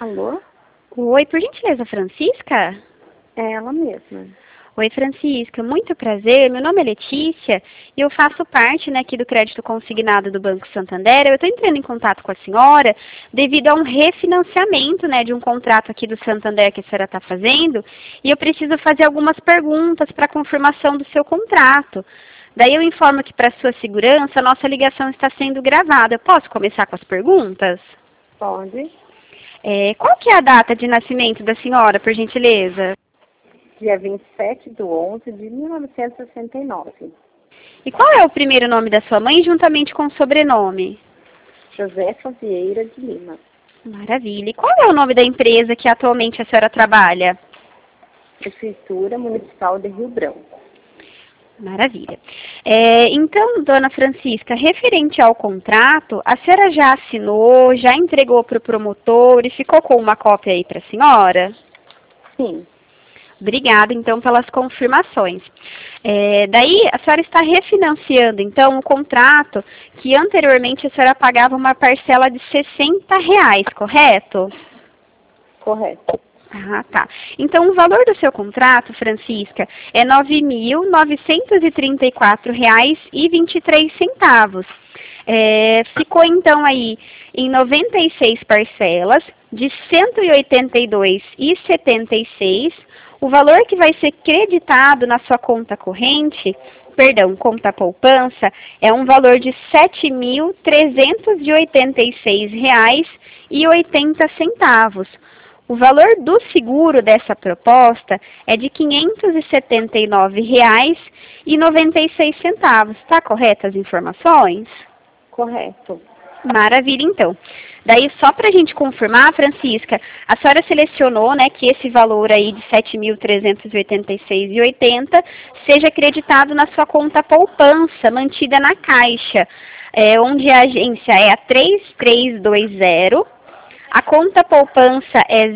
Alô? Oi, por gentileza, Francisca? É ela mesma. Oi, Francisca, muito prazer. Meu nome é Letícia e eu faço parte aqui do crédito consignado do Banco Santander. Eu estou entrando em contato com a senhora devido a um refinanciamento de um contrato aqui do Santander que a senhora está fazendo e eu preciso fazer algumas perguntas para confirmação do seu contrato. Daí eu informo que, para sua segurança, a nossa ligação está sendo gravada. Eu posso começar com as perguntas? Pode. Qual que é a data de nascimento da senhora, por gentileza? Dia 27/11/1969. E qual é o primeiro nome da sua mãe, juntamente com o sobrenome? Josefa Vieira de Lima. Maravilha. E qual é o nome da empresa que atualmente a senhora trabalha? Prefeitura Municipal de Rio Branco. Maravilha. Então, dona Francisca, referente ao contrato, a senhora já assinou, já entregou para o promotor e ficou com uma cópia aí para a senhora? Sim. Obrigada, então, pelas confirmações. Daí, a senhora está refinanciando, então, o contrato que anteriormente a senhora pagava uma parcela de R$60, correto? Correto. Ah, tá. Então, o valor do seu contrato, Francisca, é R$ 9.934,23. Ficou, então, aí em 96 parcelas de R$ 182,76. O valor que vai ser creditado na sua conta corrente, conta poupança, é um valor de R$ 7.386,80. O valor do seguro dessa proposta é de R$ 579,96. Está correto as informações? Correto. Maravilha, então. Daí, só para a gente confirmar, Francisca, a senhora selecionou que esse valor aí de R$ 7.386,80 seja acreditado na sua conta poupança, mantida na Caixa, onde a agência é a 3320, a conta poupança é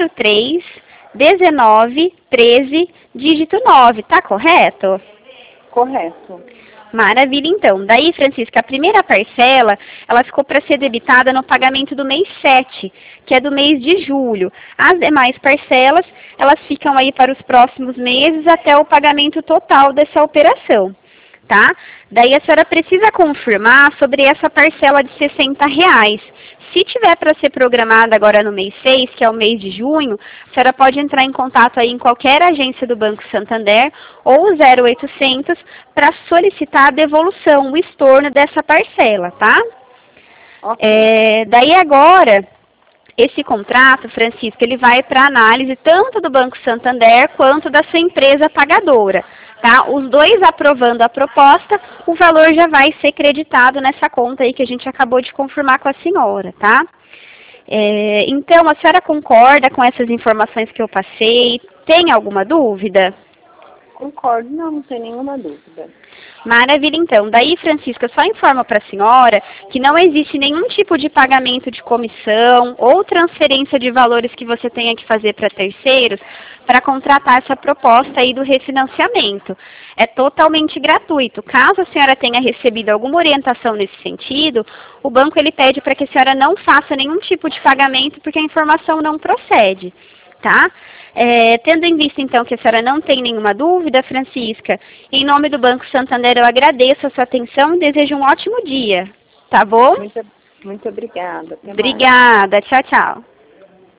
031913, dígito 9, tá correto? Correto. Maravilha, então. Daí, Francisca, a primeira parcela, ela ficou para ser debitada no pagamento do mês 7, que é do mês de julho. As demais parcelas, elas ficam aí para os próximos meses até o pagamento total dessa operação, tá? Daí a senhora precisa confirmar sobre essa parcela de R$60. Se tiver para ser programada agora no mês 6, que é o mês de junho, a senhora pode entrar em contato aí em qualquer agência do Banco Santander ou 0800 para solicitar a devolução, o estorno dessa parcela, tá? Ok. Daí agora, esse contrato, Francisca, ele vai para análise tanto do Banco Santander quanto da sua empresa pagadora. Tá? Os dois aprovando a proposta, o valor já vai ser creditado nessa conta aí que a gente acabou de confirmar com a senhora, tá? Então, a senhora concorda com essas informações que eu passei? Tem alguma dúvida? Concordo, não tem nenhuma dúvida. Maravilha, então. Daí, Francisca, só informa para a senhora que não existe nenhum tipo de pagamento de comissão ou transferência de valores que você tenha que fazer para terceiros para contratar essa proposta aí do refinanciamento. É totalmente gratuito. Caso a senhora tenha recebido alguma orientação nesse sentido, o banco ele pede para que a senhora não faça nenhum tipo de pagamento porque a informação não procede, tá? Tendo em vista, então, que a senhora não tem nenhuma dúvida, Francisca, em nome do Banco Santander, eu agradeço a sua atenção e desejo um ótimo dia, tá bom? Muito obrigada. Até mais. Obrigada. Tchau, tchau.